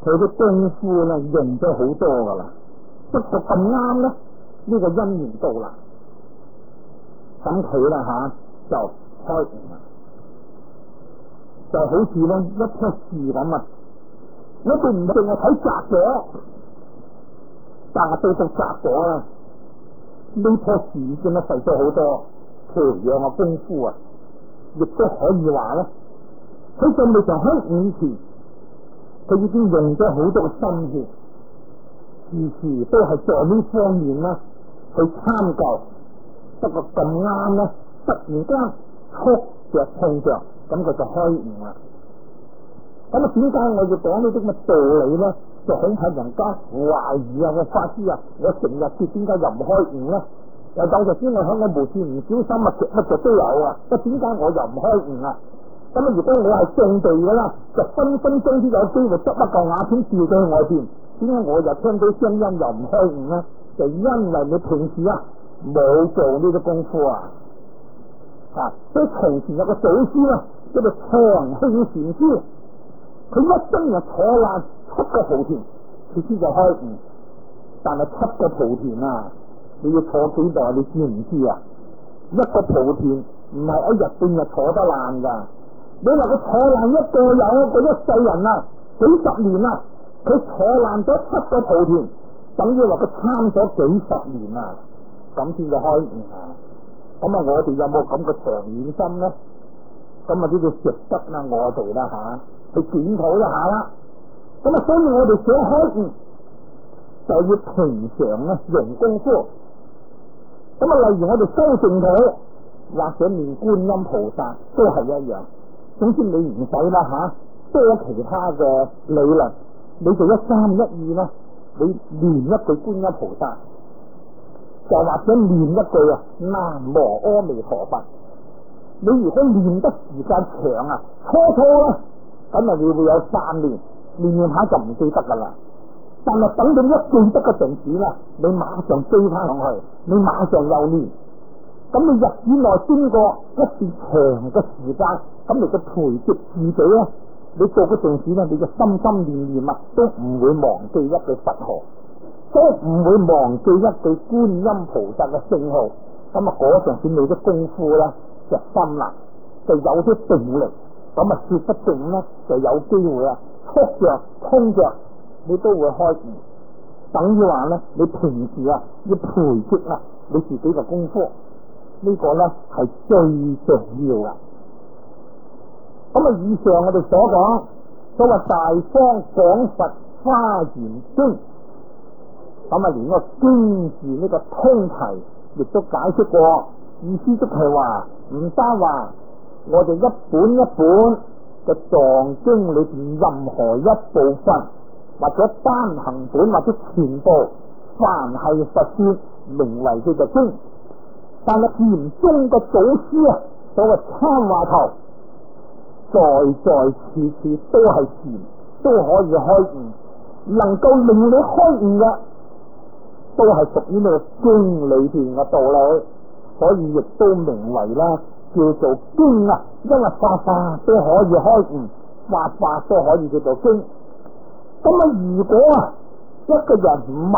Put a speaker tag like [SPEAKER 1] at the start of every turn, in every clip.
[SPEAKER 1] 佢啲功夫咧用咗好多噶啦，不過咁啱咧呢個因緣到啦，咁佢啦就開悟啦，就好似咧一棵樹咁啊！我哋唔淨係睇摘果，但係到摘果啦，呢棵樹已經費咗好多培養嘅功夫啊！亦都可以話咧，佢仲未曾開悟前，佢已經用咗好多嘅心血，時時都係在呢方面咧去參究。不過咁啱咧，突然間觸着碰着，咁佢就開悟啦。咁啊，點解我要講呢啲咁嘅道理咧？就恐怕人家懷疑啊！我法師啊，我成日跌，點解又唔開悟咧？又當就知我喺我無事唔小心啊，乜嘢都有啊！咁點解我又唔開悟啊？咁啊，如果我係正地嘅啦，就分分鐘都有機會執一個瓦片掉咗去外邊。點解我又聽到聲音又唔開悟咧？就因為你平時啊冇做呢啲功夫啊！所以從前有個祖師啊，叫做長興禪師，佢一生就坐爛7個莆田，佢先就開悟。但係7個莆田啊，你要坐幾耐？你知唔知啊？一個莆田唔係一日半日坐得爛噶。你話佢坐爛一個有佢一世人啊，幾十年啊，佢坐爛咗7個莆田，等於話佢參咗幾十年啊，咁先至開悟啊！咁啊，我哋有冇咁嘅長遠心咧？咁啊，呢個值得啦，我哋啦去檢討一下啦。咁啊，所以我哋想開悟，就要平常咧用功夫。咁啊，例如我哋修淨土或者念觀音菩薩都係一樣。總之你唔使啦多其他嘅理論，你做1、3、1、2啦，你念一句觀音菩薩，就或者念一句啊南無阿彌陀佛。你如果念得時間長啊，初啦，咁啊你會有3年，念下就唔記得噶啦。但係等到一記得嘅陣時啦，你馬上追翻上去，你馬上又念。咁你日子內經過一段長嘅時間，咁你嘅培植自己咧，你做嗰陣時咧，你嘅心心念念啊，都唔會忘記一句佛號，都唔會忘記一句觀音菩薩嘅聖號。咁啊，嗰陣時你啲功夫咧就深啦，就有啲定力。咁啊，說不定咧就有機會啊，觸着通着，你都會開悟。等於話咧，你平時啊要培植啊你自己嘅功夫。呢個咧係最重要嘅。咁啊，以上我哋所講所謂大方廣佛華嚴經，咁啊，連個經字呢個通題亦都解釋過，意思即係話唔單話我哋一本一本嘅藏經裏邊任何一部分，或者單行本或者全部，凡係佛說，名為叫做經。但係禪宗嘅祖師啊，所謂參話頭，在在處處都係禪，都可以開悟，能夠令你開悟嘅，都係屬於呢個經裏邊嘅道理，所以亦都名為啦叫做經啊，因為法法都可以開悟，法法都可以叫做經。咁啊，如果啊一個人唔迷，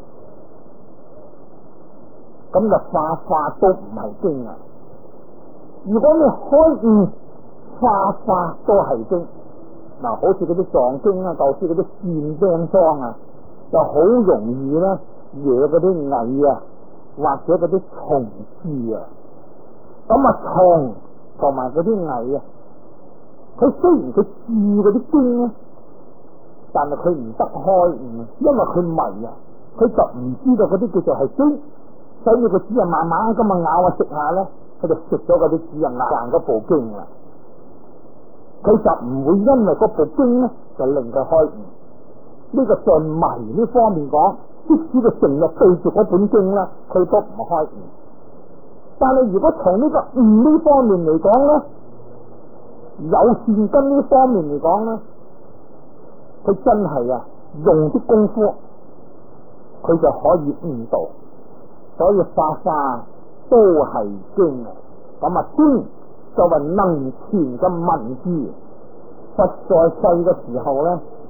[SPEAKER 1] 咁就法法都唔係經啊！如果你開悟，法法都係經。嗱，好似嗰啲藏經啊，就似嗰啲線釘裝啊，就好容易咧惹嗰啲蟻啊，或者嗰啲蟲蛀啊。咁啊，蟲同埋嗰啲蟻啊，佢雖然佢蛀嗰啲經咧，但係佢唔得開悟，因為佢迷啊，佢就唔知道嗰啲叫做係經。所以佢只係慢慢咁啊咬啊食下咧，佢就食咗嗰啲只係硬嗰部經啦。佢就唔會因為嗰部經咧就令佢開悟。呢個在迷呢方面講，即使佢成日對住嗰本經啦，佢都唔開悟。但係如果從呢個悟呢方面嚟講咧，有善根呢方面嚟講咧，佢真係啊用啲功夫，佢就可以悟道。所以法法都係經啊，咁啊經作為能傳嘅文字，實在世嘅時候咧，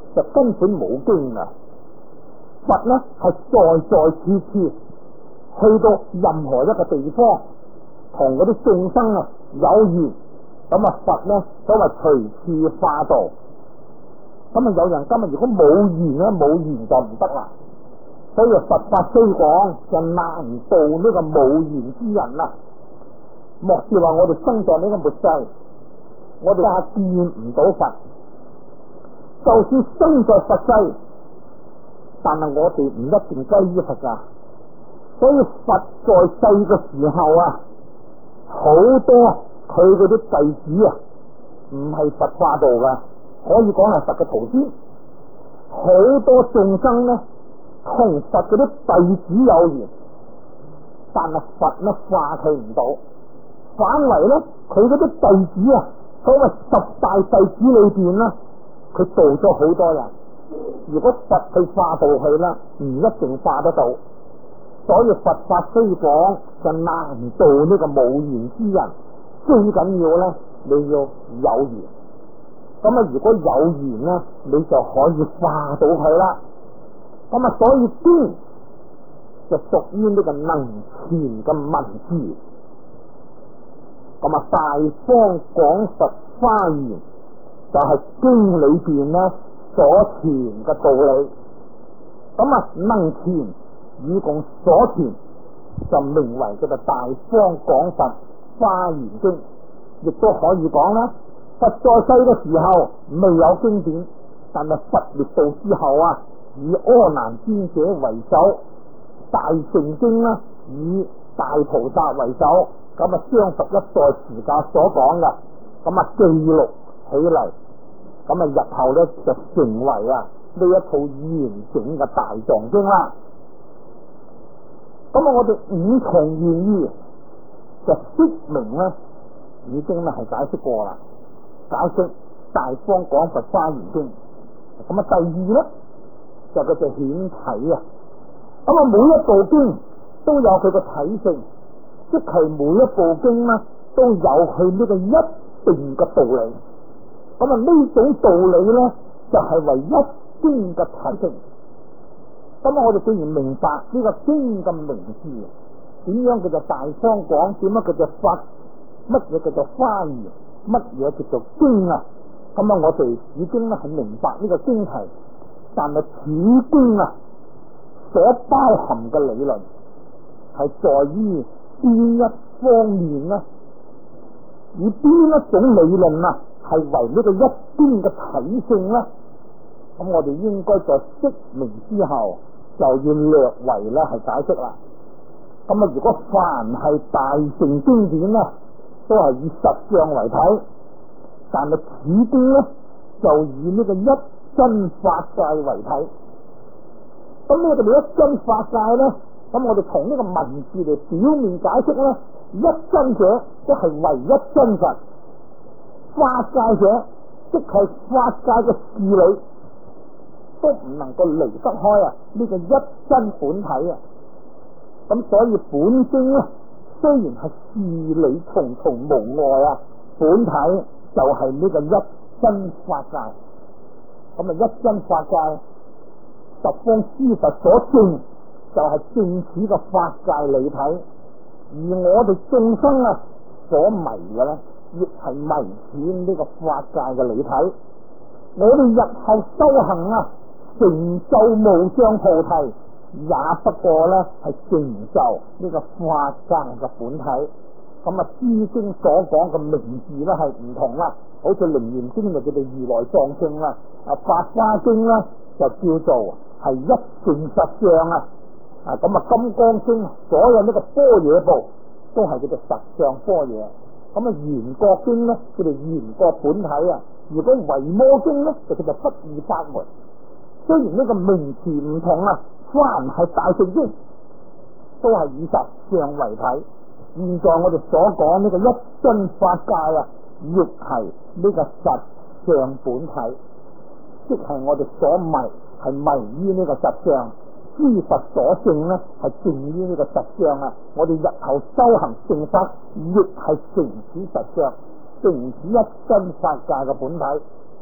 [SPEAKER 1] 就根本冇經啊！佛呢係在在處處，去到任何一個地方，同嗰啲眾生啊有緣，咁啊佛呢都係隨處化度。咁啊有人今日如果冇緣咧，冇緣就唔得啦。所以佛法雖廣，就難度呢個冇緣之人啦。莫說話我哋生在呢個末世，我哋係見唔到佛，就算生在佛世，但係我哋唔一定歸於佛噶。所以佛在世嘅時候啊，好多佢嗰啲弟子啊，唔係佛化度噶，可以講係佛嘅徒孫。好多眾生呢，同佛嗰啲弟子有緣，但係佛呢化佢唔到，反為呢，佢嗰啲弟子啊，所謂十大弟子裏邊呢，佢度咗好多人。如果佛去化度佢啦，唔一定化得到。所以佛法雖廣，就難度呢個冇緣之人。最緊要咧，你要有緣。咁啊，如果有緣咧，你就可以化到佢啦。咁啊，所以經就屬於呢個能傳嘅文字。咁啊，大方廣佛花言就係經裏邊咧所傳嘅道理。咁啊，能傳以共所傳，就名為叫做大方廣佛花言經。亦都可以講啦，佛在世嘅時候未有經典，但係佛滅度之後啊，以阿難尊者為首，大乘經啦，以大菩薩為首，咁啊將佛一代時教所講嘅，咁啊記錄起嚟，咁啊日後咧就成為啊呢一套完整嘅大藏經啦。咁啊我哋五重原意就說明咧，已經咧係解釋過啦，解釋大方廣佛花言經。咁啊第二咧就叫做顯體啊。咁啊每一部經都有佢個體性，即係每一部經咧都有佢呢個一定嘅道理。咁啊呢種道理咧就係唯一經嘅體性。咁啊我哋既然明白呢個經嘅名字，點樣叫做大方廣，點樣叫做佛，乜嘢叫做花言，乜嘢叫做經啊？咁啊我哋已經咧係明白呢個經題，但係此經啊所包含嘅理論係在於邊一方面呢？以邊一種理論啊係為呢個一經嘅體性呢？咁我哋應該在釋明之後就要略為咧係解釋啦。咁啊如果凡係大乘經典呢，都係以實相為體，但係此經呢就以呢個一真法界為體。咁呢個叫一真法界呢，咁我哋從呢個文字嚟表面解釋呢，一真者即係唯一真佛，法界者即係法界嘅事理，都唔能夠離得開啊呢個一真本體啊。咁所以本經呢雖然係事理重重無礙啊，本體就係呢個一真法界。咁啊一真法界十方諸佛所證，就係正此個法界理體。而我哋眾生啊所迷嘅咧，亦係迷此呢個法界嘅理體。我哋日後修行啊，成就無上菩提，也不過咧係成就呢個法界嘅本體。咁啊，諸經所講嘅名字咧係唔同啦，好似楞嚴經就叫做如來藏經啦，法華經啦就叫做係一成實相啊。咁啊金剛經所有呢個般若部都係叫做實相般若。咁啊圓覺經咧叫做圓覺本體啊。如果維摩經咧就叫做不二法門。雖然呢個名詞唔同啊，凡係大乘經都係以實相為體。現在我哋所講呢個一真法界啊，亦係呢個實相本體，即係我哋所迷係迷於呢個實相，諸佛所證呢係證於呢個實相啊。我哋日後修行成佛，亦係成此實相，成此一真法界嘅本體。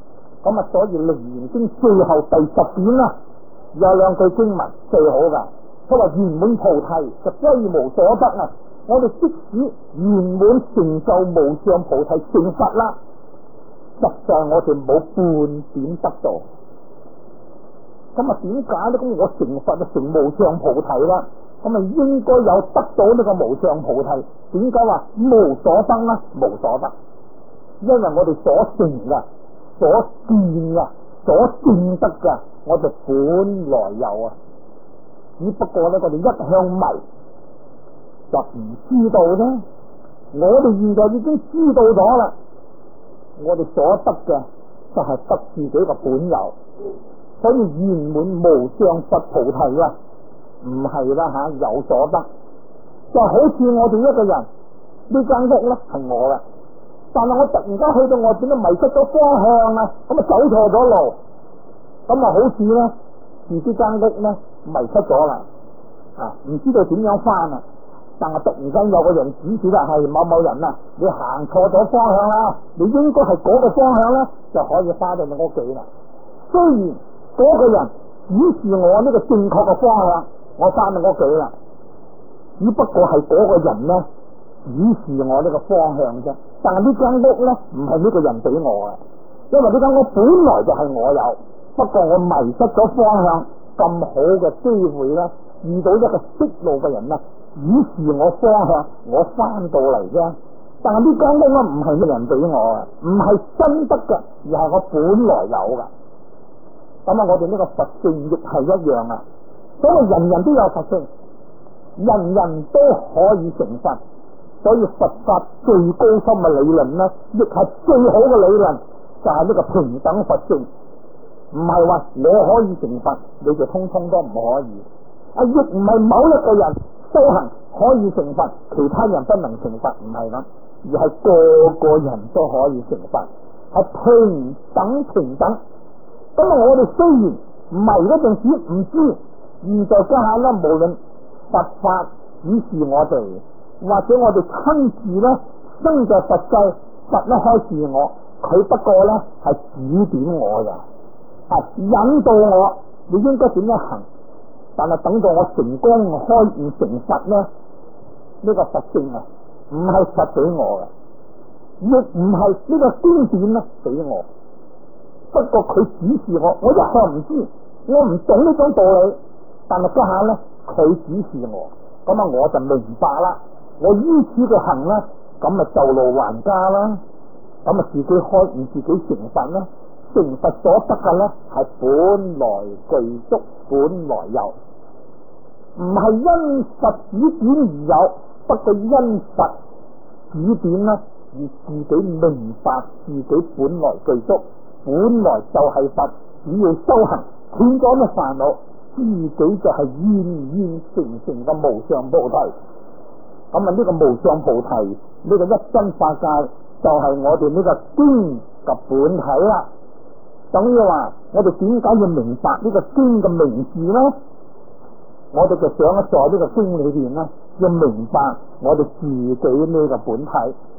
[SPEAKER 1] 咁啊，所以《楞嚴經》最後第10典啦，有兩句經文最好噶，佢話圓滿菩提就歸無所得啊！我哋即使圓滿成就無上菩提成佛啦，實在我哋冇半點得到。咁啊，點解咧？咁我成佛就成無上菩提啦，咁啊應該有得到呢個無上菩提。點解話無所得啦？無所得，因為我哋所成嘅、所見嘅、所證得嘅，我哋本來有啊。只不過咧，我哋一向迷，就唔知道啫。我哋現在已經知道咗啦，我哋所得嘅就係得自己嘅本有。所以圓滿無上佛菩提啊，唔係啦吓，有所得。就好似我哋一個人，呢間屋咧係我嘅，但係我突然間去到外邊都迷失咗方向啊，咁啊走錯咗路，咁啊好似咧自己間屋咧迷失咗啦，唔知道點樣翻啊！但係突然間有個人指示啦，係某某人啊，你行錯咗方向啦，你應該係嗰個方向咧，就可以翻到你屋企啦。雖然嗰個人指示我呢個正確嘅方向，我翻到屋企啦，只不過係嗰個人咧指示我呢個方向啫。但係呢間屋咧唔係呢個人俾我嘅，因為呢間屋本來就係我有，不過我迷失咗方向。咁好嘅機會咧，遇到一個識路嘅人啦，指示我方向，我翻到嚟啫。但係呢間屋咧唔係咩人俾我啊，唔係真得嘅，而係我本來有嘅。咁啊，我哋呢個佛性亦係一樣啊。所以人人都有佛性，人人都可以成佛。所以佛法最高深嘅理論咧，亦係最好嘅理論，就係呢個平等佛性。唔係話我可以成佛，你就通通都唔可以。亦唔係某一個人修行可以成佛，其他人不能成佛，唔係咁，而係個個人都可以成佛，係平等平等。咁啊，我哋雖然迷嗰陣時唔知，現在家下咧，無論佛法指示我哋，或者我哋親自咧生在佛界，佛咧開示我，佢不過咧係指點我嘅。引導我，你應該點樣行？但係等到我成功開悟成佛咧，呢個佛性啊，唔係佛俾我嘅，亦唔係呢個經典咧俾我。不過佢指示我，我一向唔知，我唔懂呢種道理。但係家下咧，佢指示我，咁啊我就明白啦。我依此嘅行咧，咁啊就路還家啦，咁啊自己開悟，自己成佛啦。成佛所得嘅咧，係本來具足，本來有，唔係因佛指點而有，不過因佛指點咧而自己明白自己本來具足，本來就係佛。只要修行斷咗咩煩惱，自己就係現成嘅無上菩提。咁啊，呢個無上菩提，呢個一真法界，就係我哋呢個經嘅本體啦。等於話，我哋點解要明白呢個經嘅名字呢？我哋就想喺在呢個經裏邊呢，要明白我哋自己呢個本體。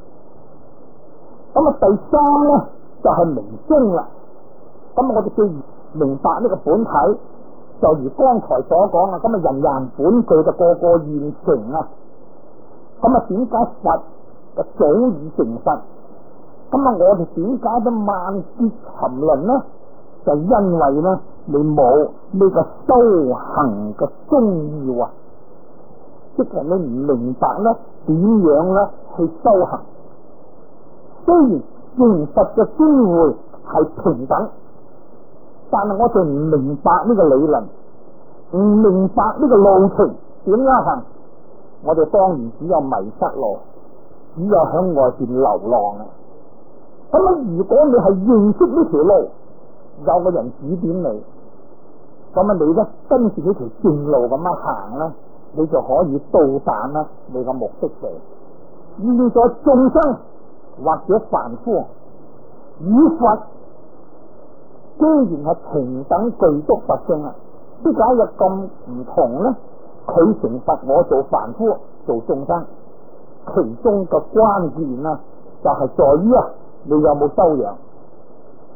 [SPEAKER 1] 咁啊，第三呢，就係明宗啦。咁我哋既然明白呢個本體，就如剛才所講啊，咁啊人人本具就個個現成啊。咁啊，點解佛就早已成佛？咁啊，我哋點解都萬劫沉淪呢？就因為咧，你冇呢個修行嘅宗要啊，即係你唔明白咧點樣咧去修行。雖然成佛嘅機會係平等，但係我哋唔明白呢個理論，唔明白呢個路程點樣行，我哋當然只有迷失路，只有響外邊流浪啊。咁啊！如果你係認識呢條路，有個人指點你，咁啊，你咧跟住呢條正路咁樣行咧，你就可以到達啦你個目的地。現在眾生或者凡夫與佛，既然係平等具足佛性啊，點解又咁唔同咧？佢成佛，我做凡夫做眾生，其中嘅關鍵啊，就係在於啊，你有冇修養？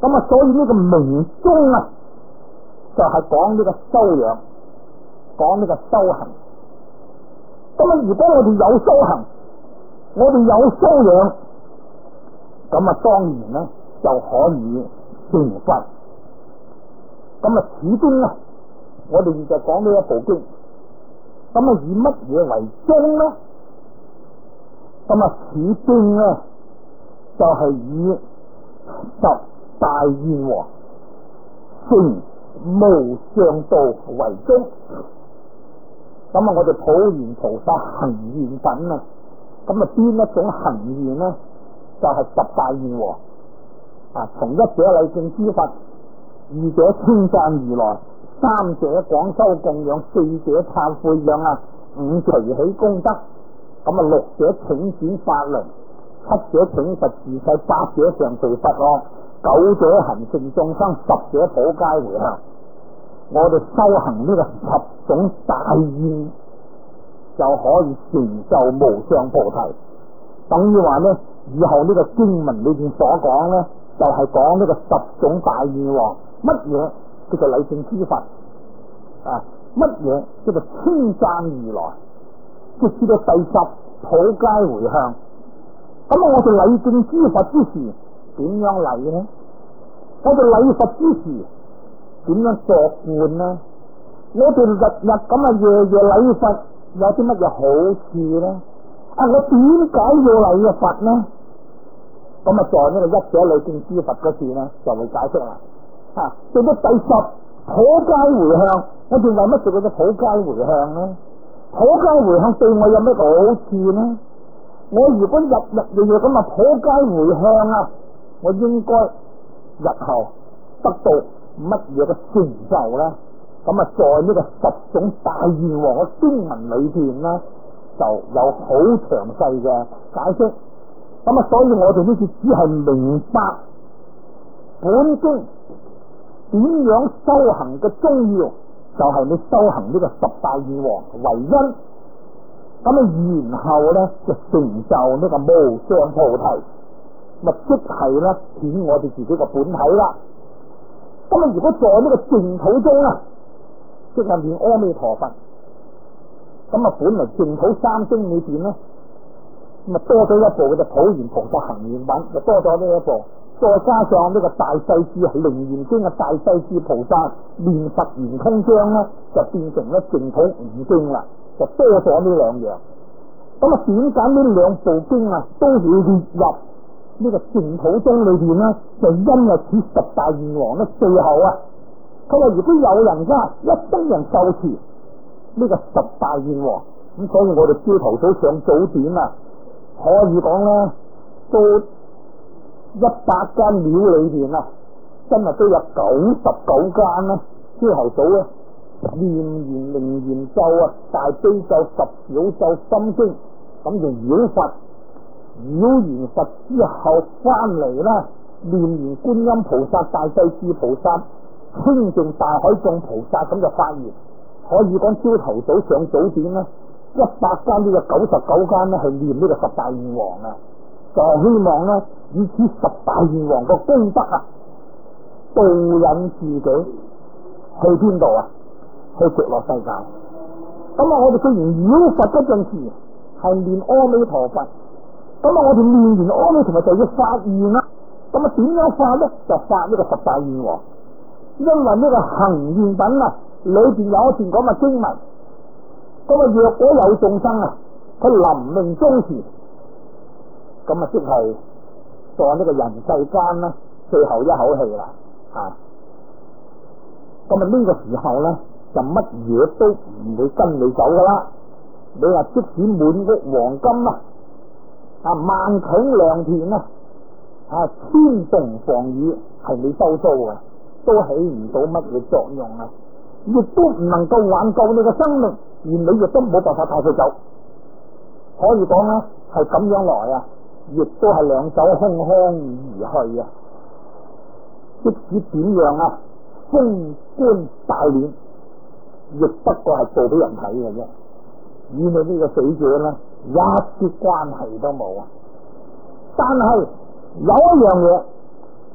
[SPEAKER 1] 咁啊，所以呢個明宗啊，就係講呢個修養，講呢個修行。咁啊，如果我哋有修行，我哋有修養，咁啊，當然咧就可以成佛。咁啊，始終咧，我哋就講呢一部經。咁啊，以乜嘢為宗咧？咁啊，始終咧就係以十大願王成無上道為宗。咁啊，我哋普賢菩薩行願品啊，咁啊邊一種行願咧？就係十大願王啊，從一者禮敬諸佛，二者稱讚如來，三者廣修供養，四者懺悔養啊，五隨喜功德，咁啊六者請轉法輪，七者請佛自世，八者常隨佛樂，九者行善眾生，十者普皆回向。我哋修行呢個十種大願，就可以成就無上菩提。等於話呢，以後呢個經文裏邊所講呢，就係講呢個十種大願王。乜嘢叫做禮敬諸佛啊？乜嘢叫做稱讚如來？直至到第十普皆回向。咁我哋禮敬諸佛之時點樣禮呢？我哋禮佛之時點樣作觀呢？我哋日日咁啊，夜夜禮佛有啲乜嘢好處呢？啊，我點解要禮嘅佛呢？咁啊，在呢個一者禮敬諸佛嗰時呢，就會解釋啦。啊，到咗第十普皆回向，我哋為乜做嗰啲普皆回向呢？普皆回向對我有咩好處呢？我如果日日夜夜咁啊普皆回向啊，我應該日後得到乜嘢嘅成就呢？咁啊，在呢個十種大願王嘅經文裏邊呢，就有好詳細嘅解釋。咁啊，所以我哋呢次只係明白本經點樣修行嘅宗要，就係你修行呢個十大願王為因。咁啊，然後咧就成就呢個無上菩提，咪即係咧顯我哋自己嘅本體啦。咁啊，如果在呢個淨土中啊，即係念阿彌陀佛，咁啊，本來淨土三經裏邊咧，咁啊多咗一部嘅就普賢菩薩行願品，就多咗呢一部，再加上呢個大勢至楞嚴經嘅大勢至菩薩念佛圓通章咧，就變成咧淨土五經啦，就多咗呢兩樣。咁啊，點解呢兩部經啊都會列入呢個淨土宗裏邊咧？就因為此十大願王咧，最後啊，佢話如果有人家一生人受持呢個十大願王，咁所以我哋朝頭早上早點啊，可以講咧，到100間廟裏邊啊，真係都有99間啦。朝頭早啊，念完楞嚴咒啊、大悲咒、十小咒、心經，咁就繞佛，繞完佛之後翻嚟啦，念完觀音菩薩、大勢至菩薩、清淨大海眾菩薩，咁就發言。可以講朝頭早上早點咧，100間都有99間咧係念呢個十大願王啊，就希望咧以此十大願王個功德啊，導引自己去邊度啊？去極樂世界。咁啊，我哋雖然繞佛嗰陣時係念阿彌陀佛，咁啊，我哋念完阿彌陀佛就要發願啦。咁啊，點樣發咧？就發呢個十大願王，因為呢個行願品啊，裏邊有一段講嘅經文。咁啊，若果有眾生啊，佢臨命終時，咁啊，即係在呢個人世間啦，最後一口氣啦，啊！咁啊，呢個時候咧，就乜嘢都唔會跟你走噶啦。你話即使滿屋黃金啊，萬頃良田啊，千棟房宇係你收租嘅，都起唔到乜嘢作用啊！亦都唔能夠挽救你嘅生命，而你亦都冇辦法帶佢走。可以講咧，係咁樣來啊，亦都係兩手空空而去啊！即使點樣啊，封官大殮，亦不過係做俾人睇嘅啫。與你呢個死者咧，一啲關係都冇啊！但係有一樣嘢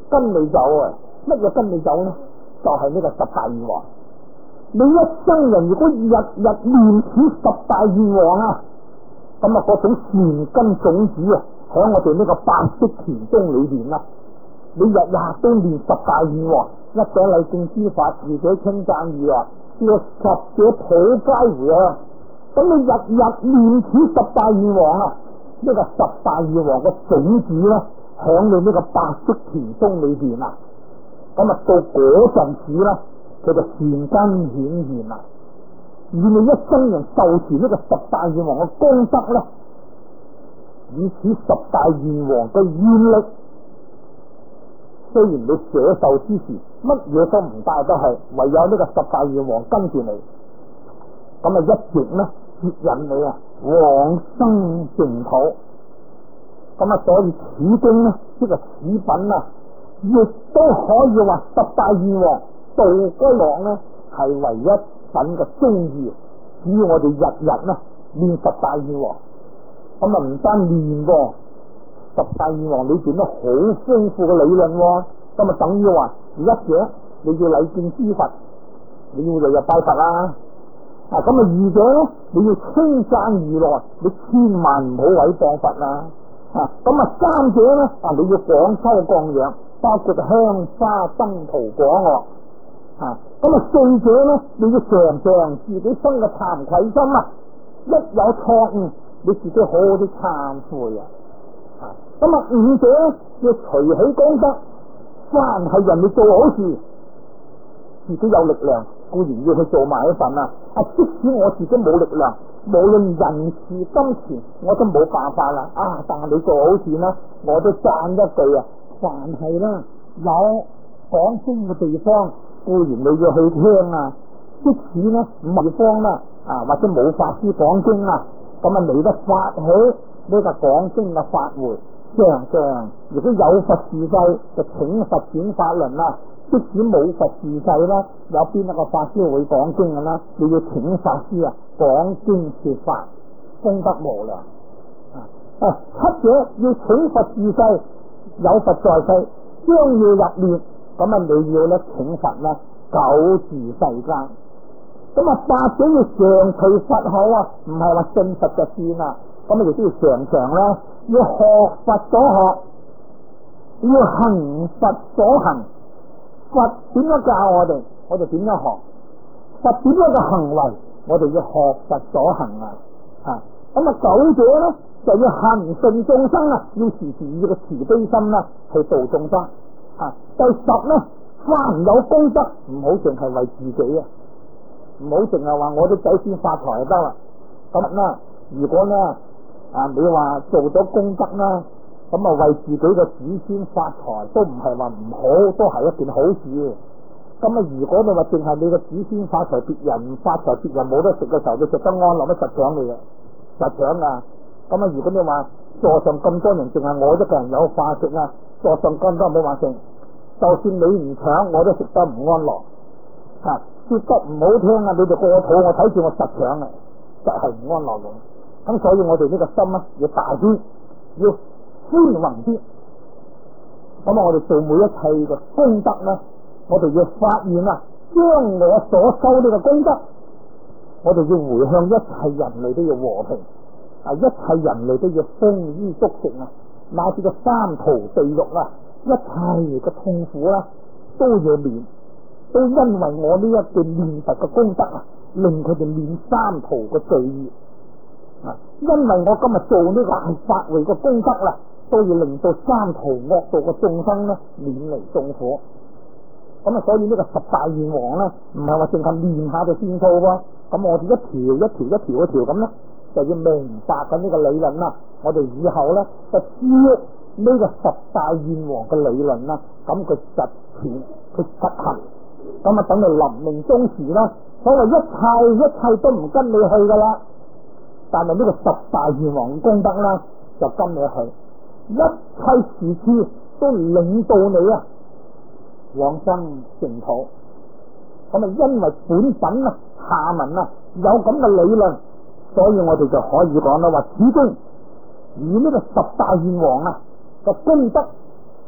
[SPEAKER 1] 跟你走啊！乜嘢跟你走呢？就係呢個十大願王。你一生人如果日日念此十大願王啊，咁啊嗰種善根種子啊，喺我哋呢個白色田中裏邊啦。你日日都念十大願王，一者禮敬諸佛，二者稱讚如來，叫十者普皆回向。咁你日日念此十大願王啊，呢個十大願王嘅種子咧，響你呢個白色田中裏邊啊，咁啊到嗰陣時咧，佢就善根顯現啦。而你一生人受持呢個十大願王嘅功德咧，以此十大願王嘅願力，雖然你捨壽之時乜嘢都唔帶得去，唯有呢個十大願王跟住你，咁啊一直咧接引你啊往生淨土。咁啊所以此經呢，呢個此品啊，亦都可以話十大願王渡該樂呢係唯一品嘅宗義。只要我哋日日呢念十大願王，咁啊唔單念喎，十大願王裏邊都好豐富嘅理論喎。咁啊等於話一者你要禮敬諸佛，你要日日拜佛啦。咁啊二者咧你要稱讚如來，你千萬唔好毀謗佛啦。咁啊三者咧你要廣修供養，包括香花燈塗果樂。咁啊四者咧你要常常自己生嘅慚愧心啊，一有錯誤你自己好好啲懺悔啊。咁啊五者咧要隨喜功德，凡係人哋做好事，自己有力量固然要去做埋一份啊。即使我自己冇力量，無論人事金錢，我都冇辦法啦。但係你做好事呢，我都讚一句啊。凡係啦有講經嘅地方，固然你要去聽啊。即使呢唔係地方啦，或者冇法師講經啊，咁啊你都發起呢個講經嘅法會。常常如果有佛事世，就請佛轉法輪啦。即使冇佛事世啦，有邊一個法師會講經嘅啦？你要請法師啊，講經說法，功德無量。七者要請佛事世，有佛在世，將要入滅，咁啊你要咧請佛啦，久住世間。咁啊八者要常隨佛口啊，唔係話信佛就算啦，咁啊亦都要常常啦，要學佛所學，要行佛所行。佛點樣教我哋，我哋點樣學；佛點樣嘅行為，我哋要學佛所行啊！咁啊九者咧就要行順眾生啊，要時時以個慈悲心啦去度眾生。第十咧，凡有功德，唔好淨係為自己啊，唔好淨係話我啲仔先發財就得啦。咁啦，如果咧你話做咗功德啦，咁啊為自己嘅子孫發財都唔係話唔好，都係一件好事。咁啊如果你話淨係你嘅子孫發財，別人唔發財，別人冇得食嘅時候，你食得安樂，乜實搶你嘅，實搶啊！咁啊如果你話座上咁多人，淨係我一個人有飯食啊，座上咁多人冇飯食，就算你唔搶，我都食得唔安樂。說得唔好聽啊，你哋過肚，我睇住我實搶啊，實係唔安樂嘅。咁所以我哋呢個心啊要大啲，要寬宏啲。咁我哋做每一切嘅功德咧，我哋要發現啊，將我所修呢個功德，我哋要回向一切人類都要和平，一切人類都要豐衣足食啊，乃至個三途地獄啊，一切嘅痛苦啦，都要免，都因為我呢一段念佛嘅功德啊，令佢哋免三途嘅罪孽。因為我今日做呢個係法會嘅功德啦，都要令到三途惡道嘅眾生咧免離眾苦。咁啊，所以呢個十大願王咧，唔係話淨係念下就算數喎。咁我哋一條一條一條一條咁咧，就要明白緊呢個理論啦。我哋以後咧就知呢個十大願王嘅理論啦，咁佢實踐佢實行，咁啊等你臨命終時啦，所謂一切都唔跟你去噶啦。但係呢個十大願王嘅功德啦，就跟你去，一切時處都領導你啊往生淨土。咁啊，因為本品啊下文啊有咁嘅理論，所以我哋就可以講啦，話始終以呢個十大願王啊個功德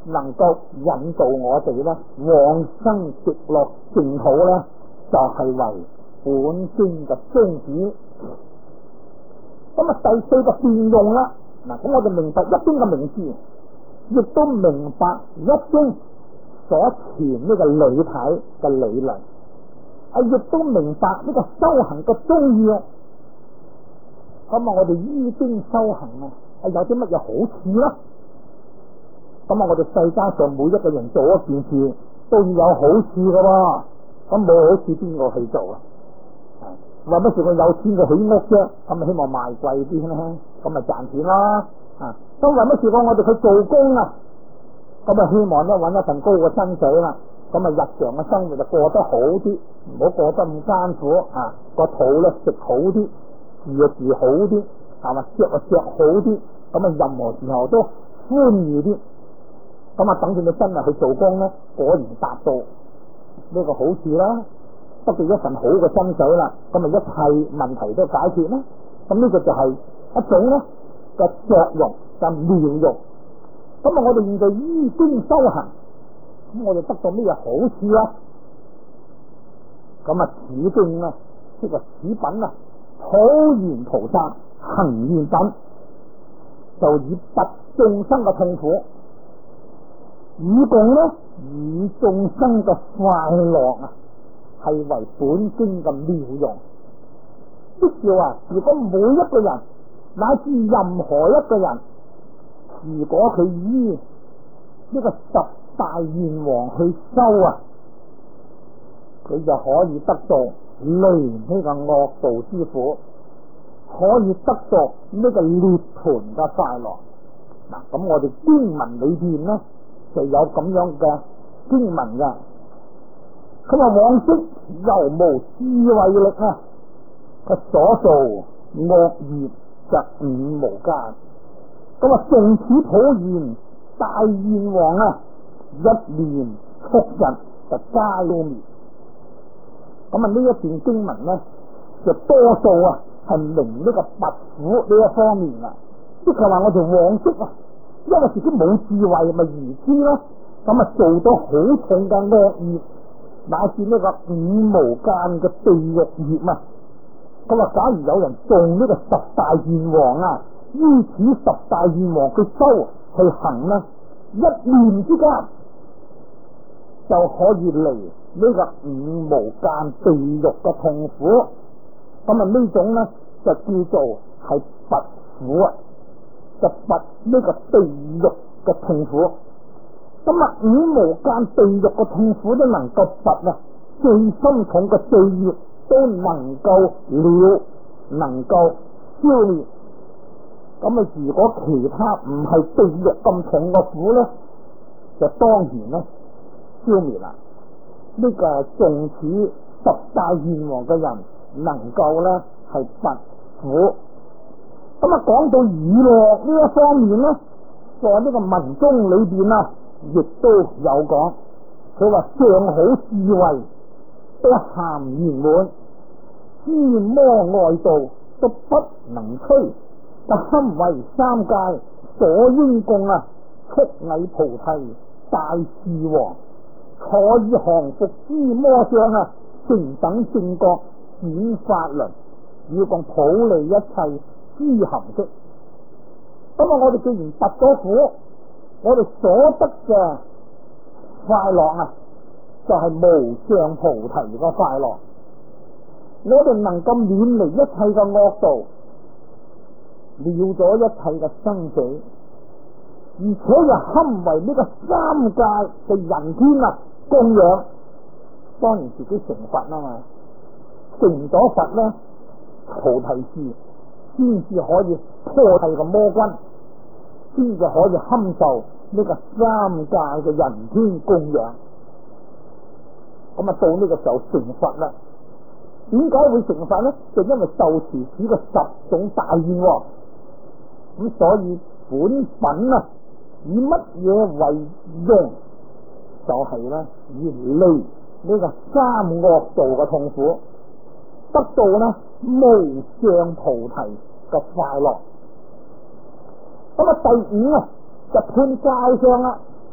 [SPEAKER 1] 能夠引導我哋咧往生極樂淨土咧，就係為本經嘅宗旨。咁啊，第四個變用啦。嗱，咁我哋明白一經嘅名字，亦都明白一經所傳呢個理體嘅理論，亦都明白呢個修行嘅宗要。咁啊，我哋依經修行啊，有啲乜嘢好處咧？咁啊，我哋世間上每一個人做一件事都要有好處噶喎。咁冇好處邊個去做啊？為乜事佢有錢就起屋啫？咁咪希望賣貴啲咧，咁咪賺錢啦。咁為乜事我哋去做工啊？咁啊希望咧搵一份高嘅薪水啦。咁啊日常嘅生活就過得好啲，唔好過得咁艱苦啊。個肚咧食好啲，住啊住好啲，係嘛，着啊着好啲。咁啊任何時候都歡愉啲。咁啊等住你真係去做工咧，果然達到呢個好處啦。得到一份好嘅薪水啦，咁啊一切問題都解決啦。咁呢個就係一種咧嘅作用，就妙用。咁啊，我哋現在依經修行，咁我哋得到咩嘢好處啊？咁啊，此經啊，即係此品啊，普賢菩薩行願品，就以拔眾生嘅痛苦，以共咧與眾生嘅快樂啊，係為本經嘅妙用。即係話，如果每一個人乃至任何一個人，如果佢依呢個十大願王去修啊，佢就可以得到離呢個惡道之苦，可以得到呢個涅槃嘅快樂。嗱，咁我哋經文裏邊咧就有咁樣嘅經文嘅。咁啊，往昔猶無智慧力啊，佢所做惡業就五無間。咁啊，從此普賢大願王啊，一念速日就皆滅。咁啊，呢一段經文咧，就多數啊係明呢個拔苦呢一方面啊，即係話我哋往昔啊，因為自己冇智慧，咪愚痴咯。咁啊，做到好重嘅惡業，乃至呢個五無間嘅地獄業啊。咁啊，假如有人中呢個十大願王啊，於此十大願王佢修去行呢，一念之間就可以離呢個五無間地獄嘅痛苦。咁啊，呢種呢就叫做係拔苦啊，就拔呢個地獄嘅痛苦。咁啊，五無間地獄嘅痛苦都能夠拔啊，最深重嘅罪業都能夠了，能夠消滅。咁啊，如果其他唔係地獄咁重嘅苦咧，就當然咧消滅啦。呢個係從此十大願王嘅人能夠咧係拔苦。咁啊，講到娛樂呢一方面咧，在呢個文中裏邊啊，亦都有講。佢話上好智慧都咸圓滿，知魔外道都不能摧。就堪為三界所應供啊，速禮菩提大士王，可以降伏之魔相啊，平等正覺顯法輪，以共普利一切諸行識。咁啊，我哋既然拔咗苦，我哋所得嘅快樂啊，就係無上菩提嘅快樂。我哋能夠遠離一切嘅惡道，了咗一切嘅生死，而且又堪為呢個三界嘅人天啊供養。當然自己成佛啊嘛，成咗佛咧，菩提樹先至可以破替個魔君，先至可以堪受呢個三界嘅人天供養。咁啊，到呢個時候成佛啦。點解會成佛咧？就因為受持呢個十種大願王。咁所以本品啊，以乜嘢為用？就係咧以離呢個三惡道嘅痛苦，得到咧無上菩提嘅快樂。咁啊，第五啊就判教相啦。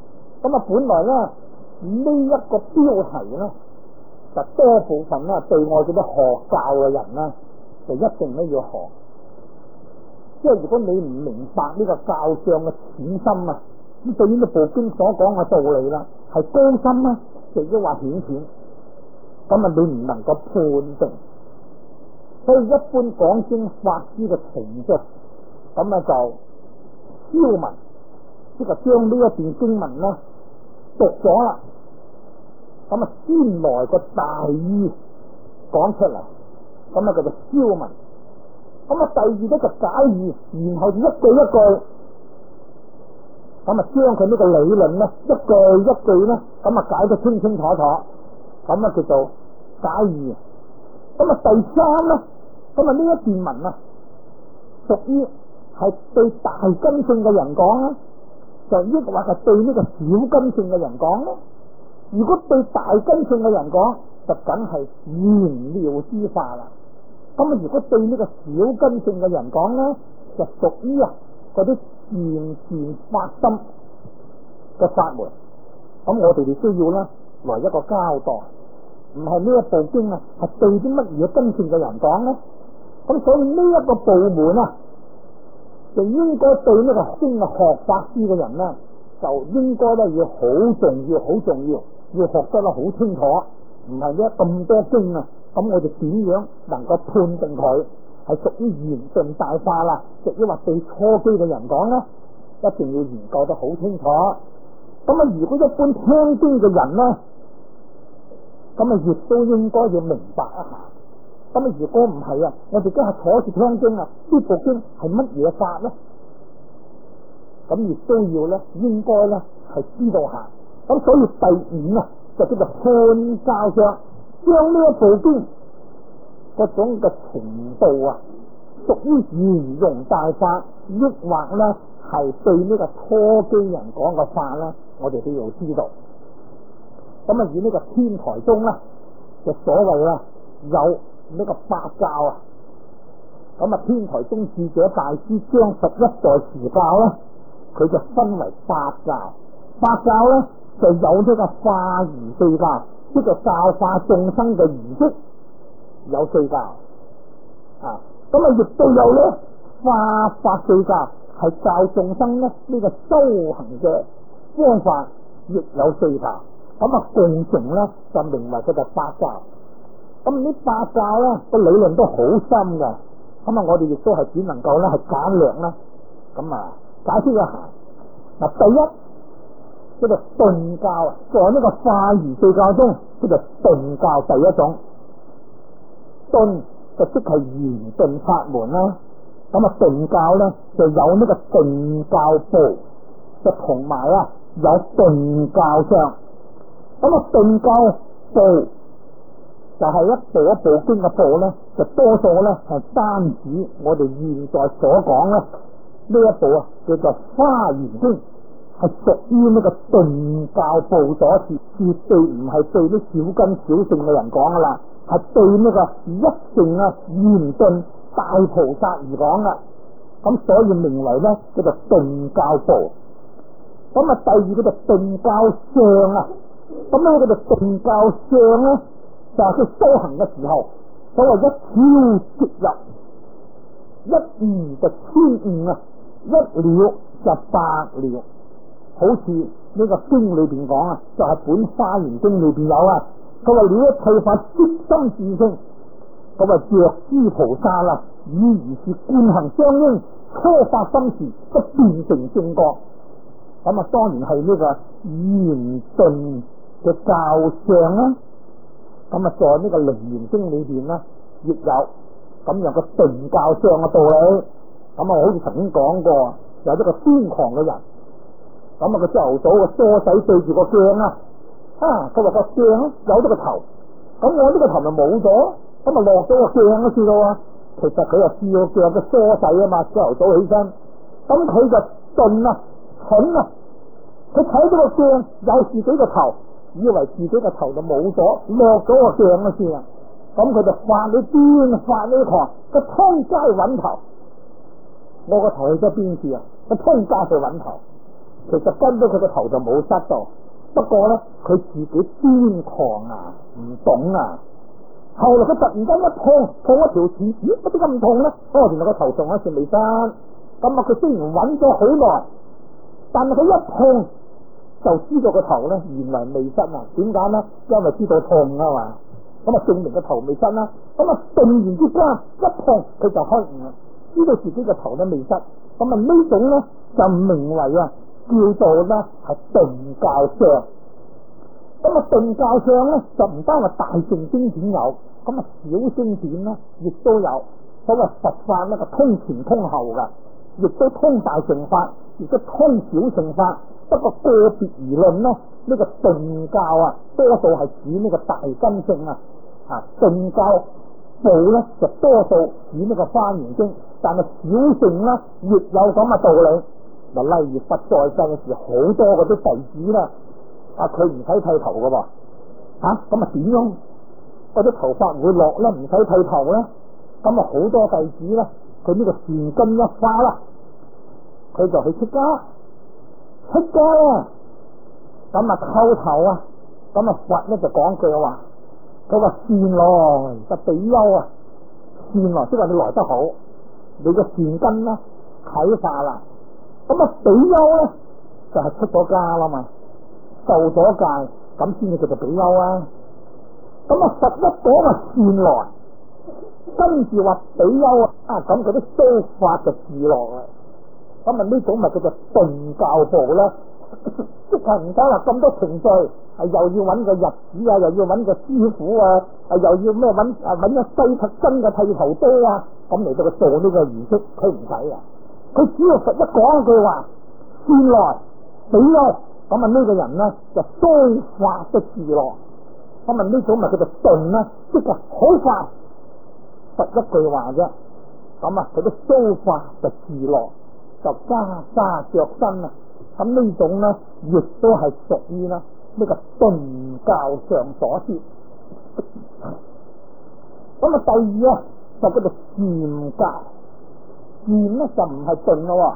[SPEAKER 1] 咁啊，本來咧呢一個標題咧，就多部分咧對我哋啲學教嘅人咧，就一定咧要學。即係如果你唔明白呢個教相嘅淺深啊，咁對於呢部經所講嘅道理啦，係高深啊，亦都話顯淺，咁啊你唔能夠判定。所以一般講經法師嘅程序，咁啊就消文，即係將呢一段經文咧讀咗啦，咁啊先來個大意講出嚟，咁啊叫做消文。咁啊第二咧就解義，然後一句一句，咁啊將佢呢個理論咧一句一句咧，咁啊解得清清楚楚，咁啊叫做解義。咁啊第三咧，咁啊呢一段文啊，屬於係對大根性嘅人講啊，就抑或係對呢個小根性嘅人講咧？如果對大根性嘅人講，就梗係玄妙之法啦。咁啊，如果對呢個小根性嘅人講咧，就屬於啊嗰啲漸漸發心嘅法門。咁我哋亦都要咧來一個交代，唔係呢一部經啊，係對啲乜嘢根性嘅人講咧？咁所以呢一個部門啊，就應該對呢個經嘅學法師嘅人咧，就應該咧要好重要、好重要，要學得咧好清楚，唔係咧咁多經啊。咁我哋點樣能夠判定佢係屬於嚴峻大化啦？亦抑或對初機嘅人講咧，一定要研究得好清楚。咁啊，如果一般聽經嘅人咧，咁啊亦都應該要明白一下。咁啊，如果唔係啊，我哋今日坐住聽經啊，呢部經係乜嘢法咧？咁亦都要咧，應該咧係知道下。咁所以第五啊，就叫做判教上。將呢一部經嗰種嘅程度啊，屬於圓融大法，抑或咧係對呢個初機人講嘅法咧，我哋都要知道。咁啊，以呢個天台宗啦嘅所謂啦，有呢個八教啊。咁啊，天台宗智者大師將11代持教咧，佢就分為八教。八教咧就有呢個化儀四教。呢個教化眾生嘅儀式有四教啊，咁啊亦都有咧化法四教，係教眾生咧呢個修行嘅方法，亦有四教，咁啊共成咧就名為佢哋八教。咁呢八教咧個理論都好深嘅，咁啊我哋亦都係只能夠咧係簡略啦，咁啊解釋一下。嗱，第一叫做頓教啊，在呢個化儀四教中，叫做頓教第一種。頓就即係圓頓法門啦。咁啊，頓教咧就有呢個頓教部，就同埋啊有頓教相。咁啊，頓教部就係一部一部經嘅部咧，就多數咧係單指我哋現在所講咧呢一部啊，叫做華嚴經。係屬於呢個頓教部所設，絕對唔係對啲小根小乘嘅人講噶啦，係對呢個一乘啊嚴頓大菩薩而講噶。咁所以名為咧叫做頓教部。咁啊，第二個就頓教相啊。咁咧叫做頓教相咧，就係佢修行嘅時候，所謂一超即入，一悟就千悟啊，一了就百了。好似呢個經裏邊講啊，就係本華嚴經裏邊有啊。佢話了一切法即心自性，佢話着諸菩薩啦，以如是觀行相應，初發心時不變成正覺。咁啊，當然係呢個嚴頓嘅教相啦。咁啊，在呢個楞嚴經裏邊咧，亦有咁樣嘅頓教相嘅道理。咁啊，好似曾經講過，有一個癲狂嘅人。咁啊，佢朝頭早個梳仔對住個鏡啊，佢話個鏡有咗個頭，咁我呢個頭咪冇咗，咁啊落咗個鏡都知道啊。其實佢又試個鏡嘅梳仔啊嘛，朝頭早起身，咁佢就鈍啊，蠢啊，佢睇到個鏡有自己個頭，以為自己個頭就冇咗，落咗個鏡都算啦。咁佢就發咗癲，發呢狂，佢通街揾頭，我個頭去咗邊處啊？佢通街去揾頭。 其實跟到佢個頭就冇塞到，不過咧佢自己癲狂啊，唔懂啊。後來佢突然間一碰一條刺，咦，乜點解唔痛咧？原來個頭仲有一條未塞。咁佢雖然揾咗好耐，但係佢一碰就知道個頭咧原來未塞啊。點解咧？因為知道痛啊嘛。咁證明個頭未塞啦。頓然之間一碰佢就開悟啦，知道自己個頭都未塞。呢種咧就名為叫做咧係頓教相。頓教相咧就唔單係大乘經典有，小經典咧亦都有。所謂佛法咧個通前通後噶，亦都通大乘法，亦都通小乘法。不過個別而論咧，呢個頓教多數係指呢個大根性頓教部咧就多數指呢個華嚴經，但係小乘咧亦有咁嘅道理。例如佛在世嘅時，好多嗰啲弟子咧，佢唔使剃頭噶噃，點樣嗰啲頭髮會落咧？唔使剃頭咧？好多弟子咧，佢呢個善根一花啦，佢就去出家叩頭佛咧就講句話，佢話善來就比丘善來即係話你來得好，你嘅善根咧啟化啦。比丘咧就係出咗家啦嘛，受咗戒，咁先至叫做比丘啊。佛一講善來，跟住話比丘咁佢啲修法就自落啦。呢種咪叫做頓教部啦，即係唔得啦，咁多程序，又要揾個日子又要揾個師傅又要咩揾個西特真嘅剃頭刀嚟到佢做呢個儀式，佢唔使啊。佢只要佛一講一句話，善來比丘，呢個人咧就修法的自落。呢種咪叫做頓啦，即係好快，佛一句話啫。佢都修法就自落，就加着身啦。呢種咧亦都係屬於呢個頓教上所說。第二就叫做漸教，漸咧就唔係頓咯。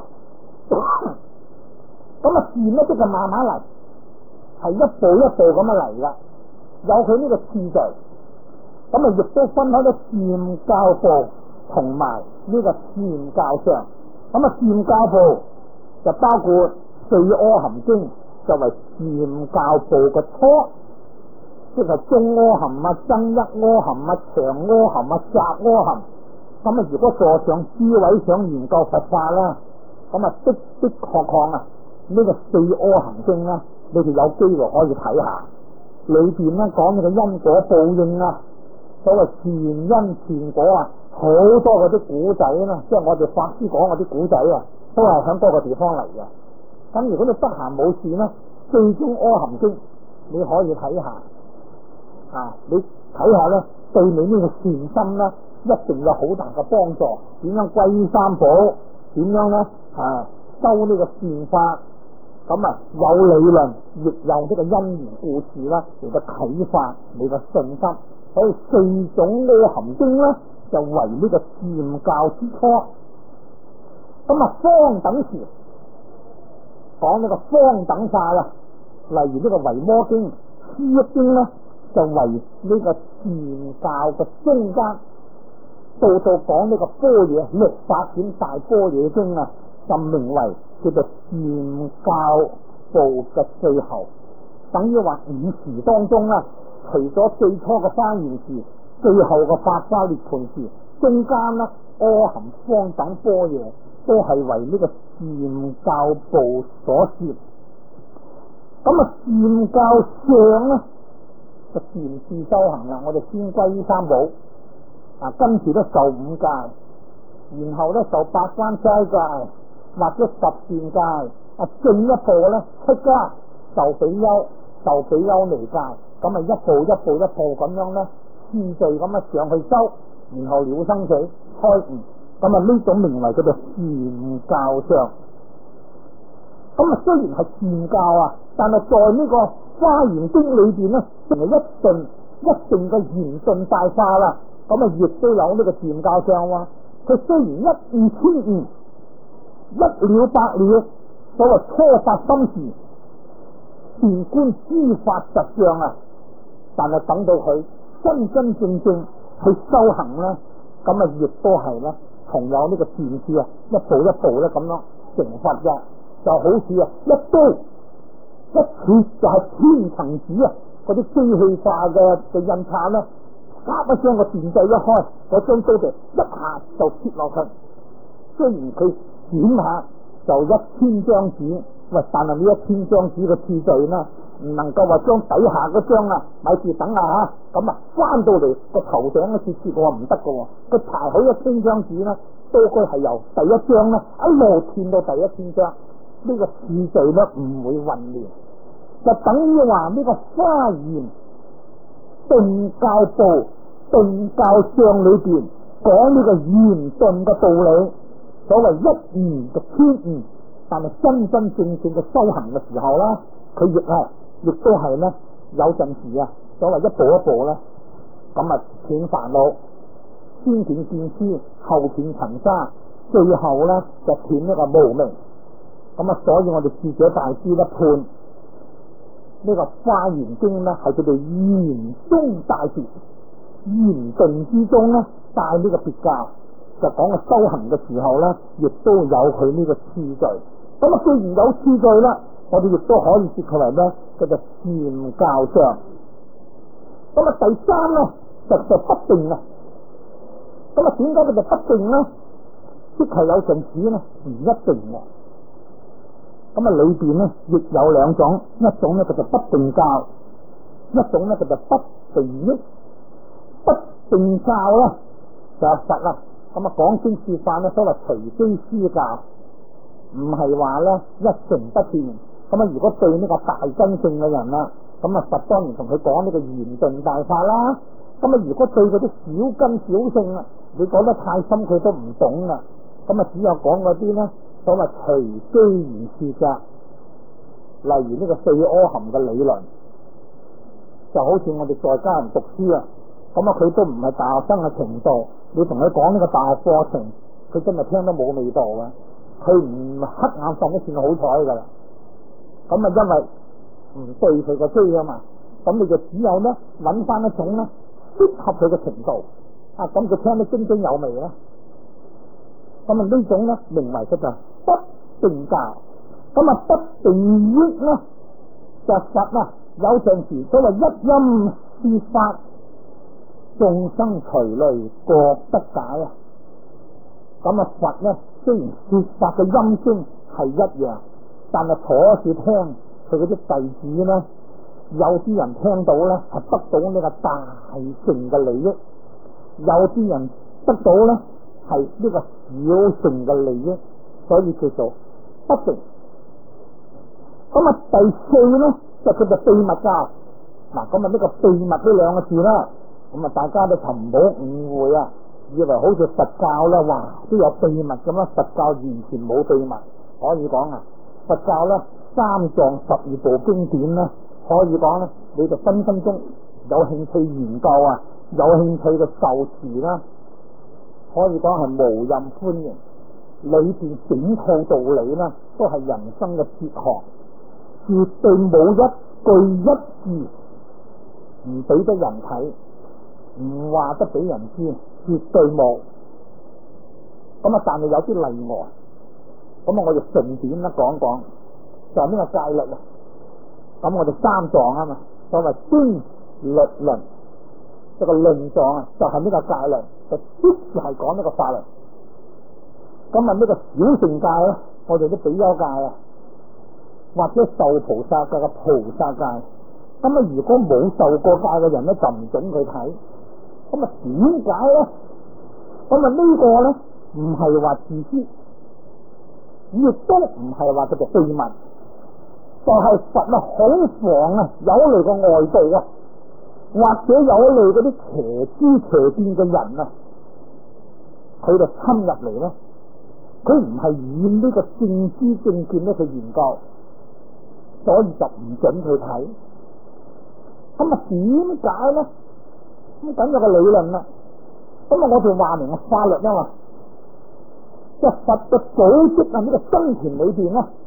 [SPEAKER 1] 漸咧即係慢慢嚟，係一步一步咁樣嚟噶，有佢呢個次序。亦都分開咗漸教部同埋呢個漸教上。漸教部就包括四阿含經，就為漸教部嘅初，即係中阿含增一阿含長阿含雜阿含。如果坐上諸位想研究佛法啦，的確呢個四阿含經啦，你哋有機會可以睇下，裏邊咧講呢個因果報應所謂善因善果好多嗰啲古仔啦，即係我哋法師講嗰啲古仔都係響多個地方嚟嘅。如果你得閒冇事咧，最終阿含經你可以睇下，你睇下咧，對你呢個善心咧一定有好大嘅幫助。點樣歸依三寶？點樣咧修呢個善法？有理論，亦有呢個因緣故事啦，嚟到啟發你嘅信心。所以四種阿含經咧，就為呢個漸教之初。方等時講呢個方等法例如呢個維摩經、思憶經咧，就為呢個漸教嘅中間。到講呢個般若六法典大般若經就名為叫做漸教部嘅最後。等於話五時當中除咗最初嘅華嚴時，最後嘅法華涅槃時，中間阿含方等般若都係為呢個漸教部所攝。漸教上就漸次修行啦。我哋先歸依三寶，跟住咧受五戒，然後咧受八關齋戒或者十善戒，進一步咧出家受比丘，受比丘尼戒。一步一步咁樣咧，次序咁上去修，然後了生死開悟。呢種名為叫做漸教上。雖然係漸教但係在呢個華嚴經裏邊咧，係一定嘅嚴峻大化啦。亦都有呢個漸教上。佢雖然一悟千悟，一了百了， 所謂初發心時，善觀諸法實相啊，但係等到佢真真正正去修行咧，咁啊亦都係咧，同有呢個善知啊，一步一步咧咁樣成佛嘅，就好似啊一刀一切就係千層紙啊，嗰啲機器化嘅印刷咧，啪一聲個電掣一開，嗰張刀就一下就切落去。雖然佢剪下就1000張紙，喂，但係呢1000張紙嘅次序呢，唔能夠話將底下嗰張啊，咪住等下吓，咁啊翻到嚟個頭頂嘅次次我話唔得㗎喎，佢排好1000張紙呢，都該係由第一張呢一路填到第1000張，呢個次序呢唔會混亂，就等於話呢個華嚴頓教部頓教章裏邊講呢個嚴頓嘅道理。所謂一悟就千悟，但係真真正正嘅修行嘅時候啦，佢亦都係咧，有陣時啊，所謂一步一步咧，咁啊斷煩惱，先斷見思，後斷塵沙，最後咧就斷呢個無明。咁啊，所以我哋智者大師咧判呢個華嚴經咧係佢哋嚴中大別，嚴頓之中咧帶呢個別教。就講個修行嘅時候咧，亦都有佢呢個次序。咁啊，既然有次序啦，我哋亦都可以接佢為咧，叫做漸教章。咁啊，第三咧就不定啦。咁啊，點解佢就不定咧？即係有陣時咧唔一定嘅。咁啊，裏邊咧亦有兩種，一種咧叫做不定教，一種咧叫做不定益。不定教咧就係佛啦。咁啊，講經說法咧，所謂隨機施教，唔係話咧一成不變。咁啊，如果對呢個大根性嘅人啦，咁啊，佛當然同佢講呢個嚴頓大法啦。咁啊，如果對嗰啲小根小性啊，你講得太深，佢都唔懂啦。咁啊，只有講嗰啲咧，所謂隨機而施教，例如呢個四阿含嘅理論，就好似我哋在家人讀書啊，咁啊，佢都唔係大學生嘅程度。你同佢講呢個大學課程，佢真係聽得冇味道啊！佢唔黑眼瞓都算好彩噶啦。咁啊，因為唔對佢個追啊嘛，咁你就只有咧揾翻一種咧適合佢嘅程度啊，咁佢聽得津津有味啦。咁啊，呢種咧名為佢就不定教。咁啊，不定益咧就佛啦，有陣時所謂一音說法。眾生隨類各得解啊！咁啊，佛咧雖然說法嘅音聲係一樣，但係坐住聽佢嗰啲弟子咧，有啲人聽到咧係得到呢個大乘嘅利益，有啲人得到咧係呢個小乘嘅利益，所以叫做不定。咁啊，第四咧就叫做秘密教。嗱，咁啊呢個秘密呢兩個字啦。咁啊，大家都唔好誤會啊，以為好似佛教咧，哇都有秘密咁啦。佛教完全冇秘密，可以講啊。佛教咧3藏12部經典咧，可以講咧，你就分分鐘有興趣研究啊，有興趣嘅受持啦，可以講係無任歡迎。裏邊整套道理咧，都係人生嘅哲學，絕對冇一句一字唔俾得人睇。唔話得俾人知，絕對冇。咁啊，但係有啲例外。咁啊，我哋順便啦講講，就係呢個戒律啊。咁我哋3藏啊嘛，所謂經律論，一個論藏啊，就係呢個戒律，就即係講呢個法律。咁啊，呢個小乘戒咧，我哋都比丘戒啊，或者受菩薩戒嘅菩薩戒。咁啊，如果冇受過戒嘅人咧，就唔准佢睇。咁啊，點解咧？咁啊，呢個咧唔係話自私，亦都唔係話佢嘅秘密，就係佛啊，恐防啊有嚟個外道啊，或者有嚟嗰啲邪知邪見嘅人啊，佢就侵入嚟咧。佢唔係以呢個正知正見咧去研究，所以就唔准佢睇。咁啊，點解咧？咁梗有個理論啦。咁啊，我哋話明法律啊嘛，即係佛嘅組織啊，呢個僧團裏邊咧，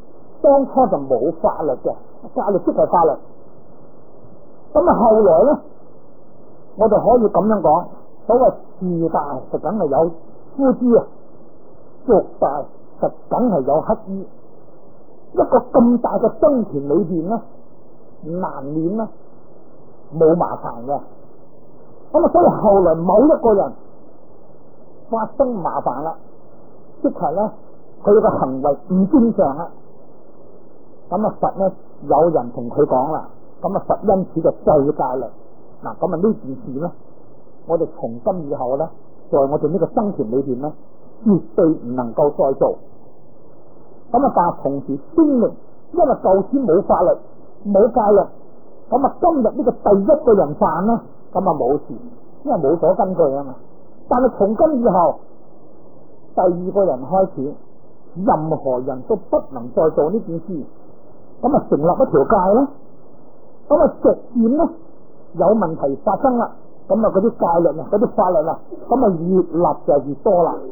[SPEAKER 1] 當初就冇法律嘅，戒律即係法律。咁啊，後來咧，我哋可以咁樣講，所謂樹大就梗係有枯枝啊，竹大就梗係有乞衣。一個咁大嘅爭權裏邊咧，難免咧冇麻煩嘅。咁啊，所以後來某一個人發生麻煩啦，即係咧佢嘅行為唔正常啦。咁啊，實咧有人同佢講啦，咁啊實因此就制戒律。嗱，咁啊呢件事咧，我哋從今以後咧，在我哋呢個生存裏邊咧，絕對唔能夠再做。咁啊，但係同時聲明，因為舊時冇法律、冇戒律，咁啊今日呢個第一個人犯咧，咁啊冇事，因為冇所根據啊嘛。但係從今以後，第二個人開始，任何人都不能再做呢件事。咁啊成立一條戒咧，咁啊逐漸咧有問題發生啦。咁啊嗰啲戒律啊，嗰啲法律啊，咁啊越立就越多啦。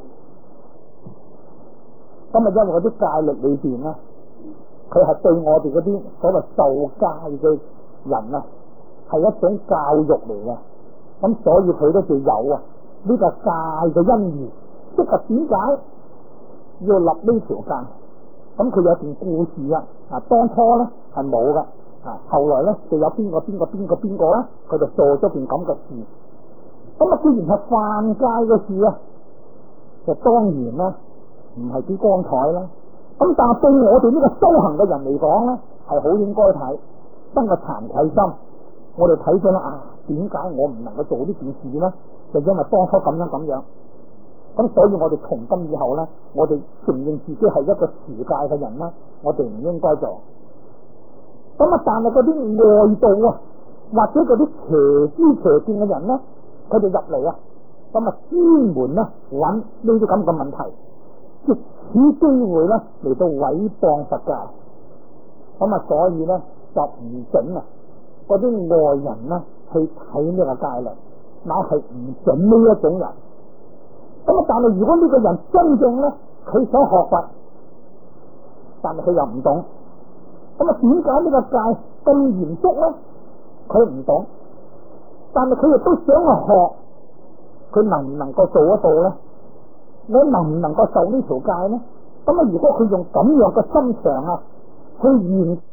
[SPEAKER 1] 咁啊因為嗰啲戒律裏邊咧，佢係對我哋嗰啲所謂受戒嘅人啊，係一種教育嚟嘅。咁所以佢都叫有啊呢個戒嘅因緣，即係點解要立呢條戒？咁佢有段故事啊，當初咧係冇嘅，後來咧就有邊個咧，佢就做咗段咁嘅事。咁啊，既然係犯戒嘅事啊，就當然啦，唔係幾光彩啦。咁但係對我哋呢個修行嘅人嚟講咧，係好應該睇，生個慚愧心。我哋睇咗啦，點解我唔能夠做呢件事咧？就因為當初咁樣。咁所以我哋從今以後咧，我哋承認自己係一個持戒嘅人啦，我哋唔應該做。咁啊，但係嗰啲外道啊，或者嗰啲邪知邪見嘅人咧，佢哋入嚟啊，咁啊專門咧揾呢啲咁嘅問題，藉此機會咧嚟到毀謗佛教。咁啊，所以咧就唔准啊嗰啲外人咧去睇呢個戒律，乃係唔准呢一種人。咁啊！但係如果呢個人真正咧，佢想學佛，但係佢又唔懂，咁啊點解呢個戒咁嚴肅咧？佢唔懂，但係佢亦都想去學，佢能唔能夠做得到咧？我能唔能夠受呢條戒咧？咁啊，如果佢用咁樣嘅心腸啊，去研